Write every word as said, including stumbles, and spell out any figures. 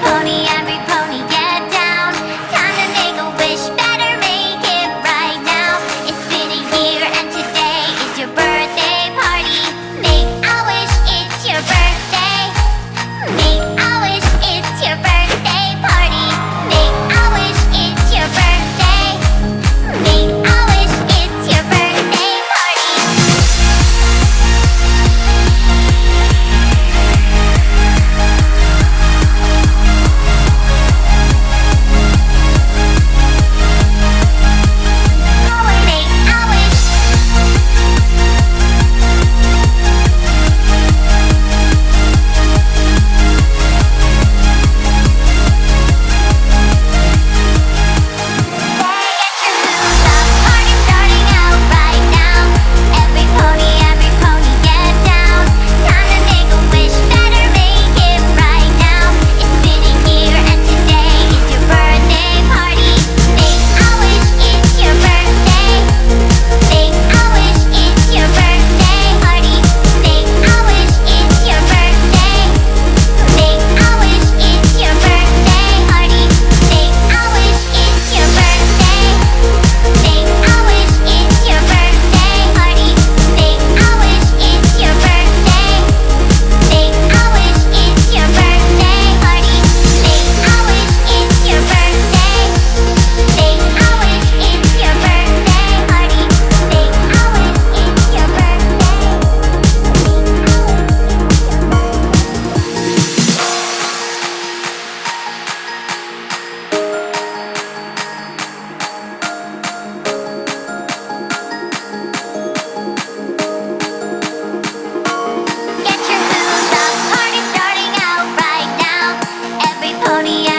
pony, every pony, get down. Time to make a wish, better make it right now. It's been a year and today is your birthday party. Make a wish, it's your birthday. Make a wish, it's your birthday party. Make a wish, it's your birthday. Make a wish, it's your birthday party. Pony